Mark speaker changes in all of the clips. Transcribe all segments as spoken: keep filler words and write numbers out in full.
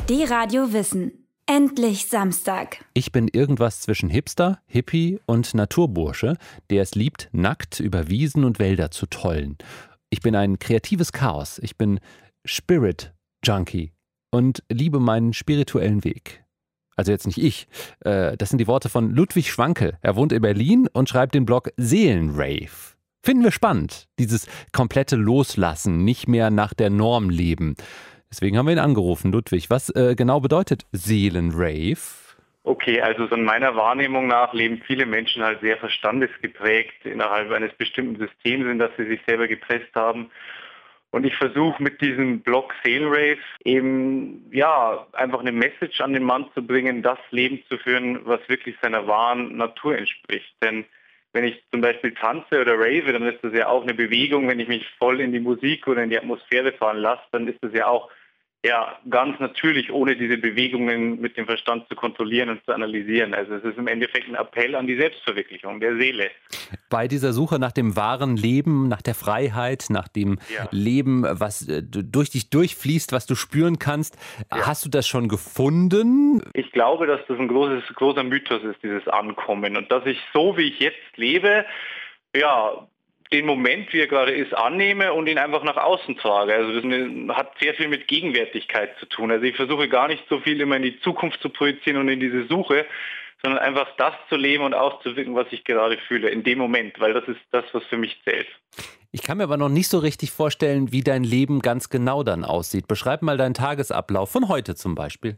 Speaker 1: D-Radio Wissen. Endlich Samstag.
Speaker 2: Ich bin irgendwas zwischen Hipster, Hippie und Naturbursche, der es liebt, nackt über Wiesen und Wälder zu tollen. Ich bin ein kreatives Chaos. Ich bin Spirit Junkie und liebe meinen spirituellen Weg. Also jetzt nicht ich. Äh, das sind die Worte von Ludwig Schwanke. Er wohnt in Berlin und schreibt den Blog Seelenrave. Finden wir spannend, dieses komplette Loslassen, nicht mehr nach der Norm leben. Deswegen haben wir ihn angerufen. Ludwig, was äh, genau bedeutet Seelenrave?
Speaker 3: Okay, also so in meiner Wahrnehmung nach leben viele Menschen halt sehr verstandesgeprägt innerhalb eines bestimmten Systems, in das sie sich selber gepresst haben. Und ich versuche mit diesem Blog Seelenrave eben, ja, einfach eine Message an den Mann zu bringen, das Leben zu führen, was wirklich seiner wahren Natur entspricht. Denn wenn ich zum Beispiel tanze oder rave, dann ist das ja auch eine Bewegung. Wenn ich mich voll in die Musik oder in die Atmosphäre fahren lasse, dann ist das ja auch ja ganz natürlich, ohne diese Bewegungen mit dem Verstand zu kontrollieren und zu analysieren. Also es ist im Endeffekt ein Appell an die Selbstverwirklichung der Seele.
Speaker 2: Bei dieser Suche nach dem wahren Leben, nach der Freiheit, nach dem
Speaker 3: ja.
Speaker 2: Leben, was äh, durch dich durchfließt, was du spüren kannst,
Speaker 3: Ja.
Speaker 2: hast du das schon gefunden?
Speaker 3: Ich glaube, dass das ein großes, großer Mythos ist, dieses Ankommen. Und dass ich so, wie ich jetzt lebe, ja, den Moment, wie er gerade ist, annehme und ihn einfach nach außen trage. Also das eine, hat sehr viel mit Gegenwärtigkeit zu tun. Also ich versuche gar nicht so viel immer in die Zukunft zu projizieren und in diese Suche, sondern einfach das zu leben und auszuwirken, was ich gerade fühle, in dem Moment, weil das ist das, was für mich zählt.
Speaker 2: Ich kann mir aber noch nicht so richtig vorstellen, wie dein Leben ganz genau dann aussieht. Beschreib mal deinen Tagesablauf von heute zum Beispiel.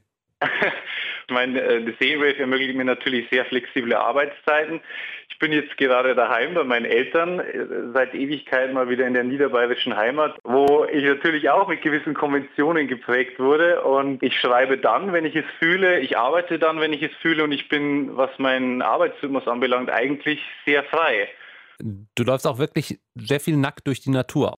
Speaker 3: Ich meine, das Seelenrave ermöglicht mir natürlich sehr flexible Arbeitszeiten. Ich bin jetzt gerade daheim bei meinen Eltern, seit Ewigkeit mal wieder in der niederbayerischen Heimat, wo ich natürlich auch mit gewissen Konventionen geprägt wurde. Und ich schreibe dann, wenn ich es fühle, ich arbeite dann, wenn ich es fühle, und ich bin, was meinen Arbeitsrhythmus anbelangt, eigentlich sehr frei.
Speaker 2: Du läufst auch wirklich sehr viel nackt durch die Natur.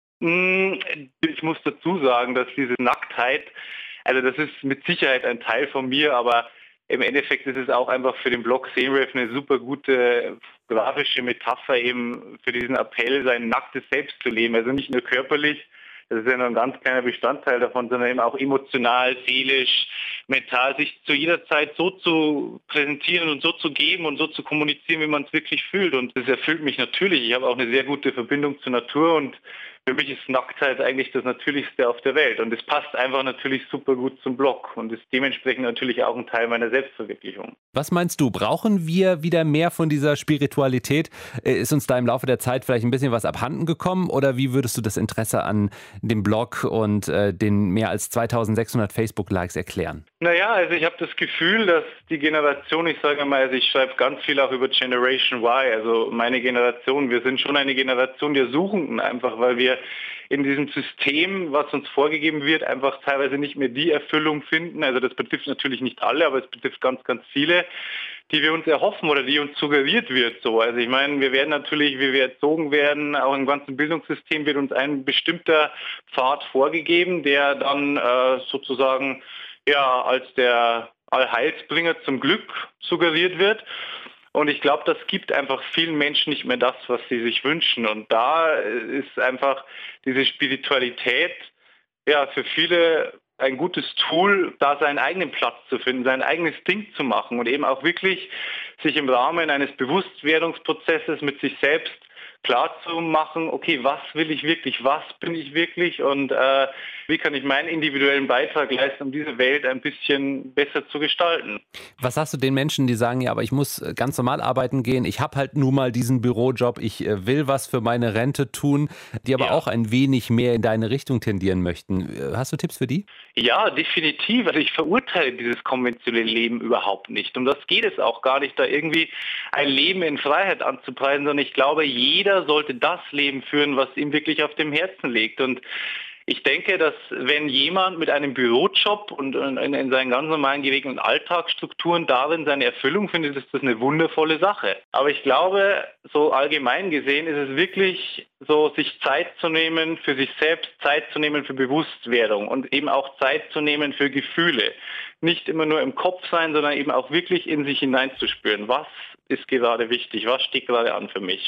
Speaker 3: Ich muss dazu sagen, dass diese Nacktheit, also das ist mit Sicherheit ein Teil von mir, aber im Endeffekt ist es auch einfach für den Blog Seelenrave eine super gute grafische Metapher eben für diesen Appell, sein nacktes Selbst zu leben. Also nicht nur körperlich, das ist ja nur ein ganz kleiner Bestandteil davon, sondern eben auch emotional, seelisch, mental, sich zu jeder Zeit so zu präsentieren und so zu geben und so zu kommunizieren, wie man es wirklich fühlt. Und das erfüllt mich natürlich. Ich habe auch eine sehr gute Verbindung zur Natur und für mich ist Nacktheit eigentlich das Natürlichste auf der Welt. Und es passt einfach natürlich super gut zum Blog und ist dementsprechend natürlich auch ein Teil meiner Selbstverwirklichung.
Speaker 2: Was meinst du, brauchen wir wieder mehr von dieser Spiritualität? Ist uns da im Laufe der Zeit vielleicht ein bisschen was abhanden gekommen? Oder wie würdest du das Interesse an dem Blog und äh, den mehr als zweitausendsechshundert Facebook-Likes erklären?
Speaker 3: Naja, also ich habe das Gefühl, dass die Generation, ich sage mal, also ich schreibe ganz viel auch über Generation Y, also meine Generation, wir sind schon eine Generation der Suchenden, einfach weil wir in diesem System, was uns vorgegeben wird, einfach teilweise nicht mehr die Erfüllung finden. Also das betrifft natürlich nicht alle, aber es betrifft ganz, ganz viele, die wir uns erhoffen oder die uns suggeriert wird. So, also ich meine, wir werden natürlich, wie wir erzogen werden, auch im ganzen Bildungssystem wird uns ein bestimmter Pfad vorgegeben, der dann äh, sozusagen ja als der Allheilsbringer zum Glück suggeriert wird. Und ich glaube, das gibt einfach vielen Menschen nicht mehr das, was sie sich wünschen. Und da ist einfach diese Spiritualität ja für viele ein gutes Tool, da seinen eigenen Platz zu finden, sein eigenes Ding zu machen und eben auch wirklich sich im Rahmen eines Bewusstwerdungsprozesses mit sich selbst klar zu machen, okay, was will ich wirklich, was bin ich wirklich und äh, wie kann ich meinen individuellen Beitrag leisten, um diese Welt ein bisschen besser zu gestalten.
Speaker 2: Was sagst du den Menschen, die sagen, ja, aber ich muss ganz normal arbeiten gehen, ich habe halt nun mal diesen Bürojob, ich äh, will was für meine Rente tun, die aber
Speaker 3: Ja.
Speaker 2: auch ein wenig mehr in deine Richtung tendieren möchten. Hast du Tipps für die?
Speaker 3: Ja, definitiv. Also ich verurteile dieses konventionelle Leben überhaupt nicht. Um das geht es auch gar nicht, da irgendwie ein Leben in Freiheit anzupreisen, sondern ich glaube, jeder sollte das Leben führen, was ihm wirklich auf dem Herzen liegt. Und ich denke, dass wenn jemand mit einem Bürojob und in, in seinen ganz normalen geregelten Alltagsstrukturen darin seine Erfüllung findet, ist das eine wundervolle Sache. Aber ich glaube, so allgemein gesehen ist es wirklich so, sich Zeit zu nehmen für sich selbst, Zeit zu nehmen für Bewusstwerdung und eben auch Zeit zu nehmen für Gefühle. Nicht immer nur im Kopf sein, sondern eben auch wirklich in sich hineinzuspüren. Was ist gerade wichtig? Was steht gerade an für mich?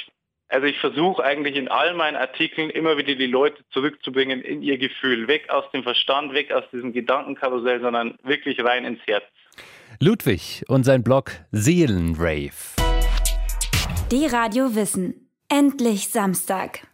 Speaker 3: Also ich versuche eigentlich in all meinen Artikeln immer wieder die Leute zurückzubringen in ihr Gefühl, weg aus dem Verstand, weg aus diesem Gedankenkarussell, sondern wirklich rein ins Herz.
Speaker 2: Ludwig und sein Blog Seelenrave.
Speaker 1: Die Radio Wissen. Endlich Samstag.